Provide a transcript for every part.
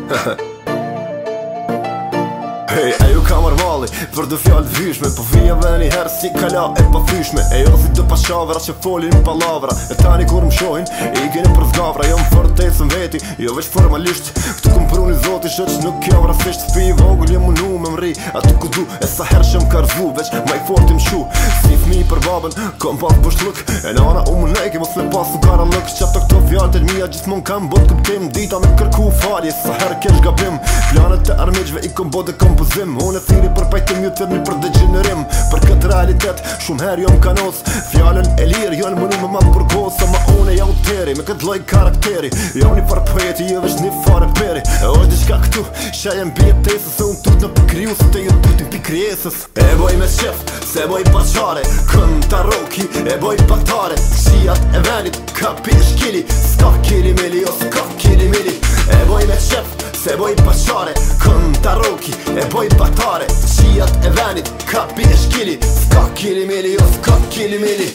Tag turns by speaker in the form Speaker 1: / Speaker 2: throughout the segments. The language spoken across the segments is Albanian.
Speaker 1: Hej, ju kamar mali, për dë fjallë vyshme Po vija dhe një herë si kala e pa fyshme Jo si dë pashavra që folin palavra E tani kur më shohin, i keni për zgavra Jo më fortecën veti, jo veç formalisht Këtu këm pruni zoti shëq nuk jam rasisht Pi i vogël jem unu me mri, atu ku du E sa herë që më karzu, veç ma i forti më shu Si fmi për babën, kom pas bësht lëk E nana u më nejke, mos me pas u gara lëk Qapta këto fjallë të mija gjithmon kam bot kuptim Dita me kërku falje, sa herë kesh gabim Planet të armiqve i kom bot e kompozim Unë e thiri për pajtim ju tërni për degenerim Për këtë realitet, shumë herë jo më kanos Fjallën e lirë, jo në mënu me ma përgos Sa ma une ja u teri, me këtë loj karakteri Jo një farë poeti, jo vesh një farë peri E është diçka këtu, shajem pjetesës Se unë tut në pëkriju, se të ju tutin pikriesës E boj me qef, se boj paqare Kënta roki, e boj patare Shijat e venit, ka pishkili Ska kili mili, jo ska kili mili E boj me qef, se boj paqare Kënta roki, e boj patare Shijat e venit, ka pishkili Ska kili mili, jo ska kili mili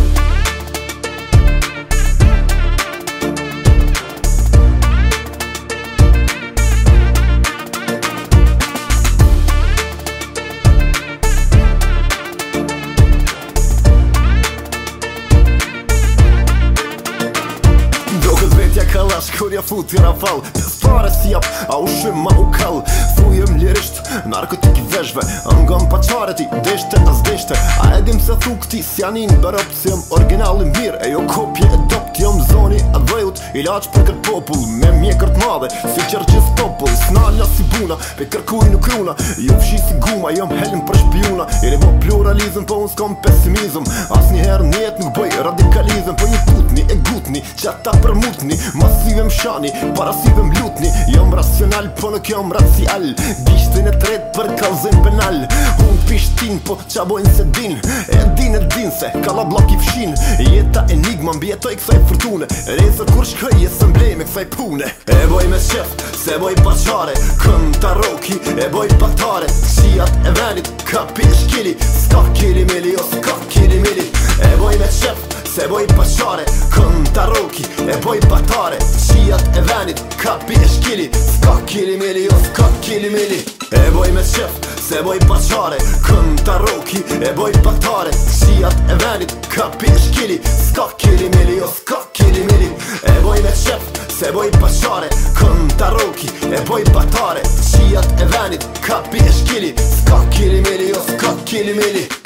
Speaker 1: Kalash kur ja futi rafal Pestare si jap, a u shim ma u kall Thujem lirisht, narkotik i veshve Ngam paqare ti, deshte as deshte A edim se thu këti s'janin bërëp Si jëm original i mirë, e jo kopje e dopt Jëm zoni adhejut, ilaq për kër popull Me mjekërt madhe, si qërgjës popull Snalja si buna, pe kërkuj nuk runa Jo fshi si guma, jëm helm për shpjuna Jeni bo pluralizm, po unë s'kom pesimizm As njëherë njet nuk bëj radikalizm Po një tutni, e gutni, që ata përmutni Masive më shani, parasive më lutni Jom racional, po nuk jom racial Gishtin e tret për kalzim penal Unë pishtin, po qa bojnë se din E din se, kalla blok i fshin Jeta enigma, mbjetoj kësaj fërtune Reza kur shkëj, jesë mbleme kësaj pune E boj me qef, se boj paqare Kënta roki, e boj patare Shijat e venit, ka pishkili Ska kili mili, jo ska kili mili E boj me qef, se boj paqare Kënta roki, e boj patare Shijat e venit, ka pishkili Ska kili mili, jo ska kili mili E boj me qef, se boj paqare Kënta roki, e boj patare Shijat e venit, ka pishkili Ska kili mili, jo ska kili mili E boj me qef, se boj paqare Kënta roki, e boj patare Shijat e venit, ka pishkili Ska kili mili, jo ska kili mili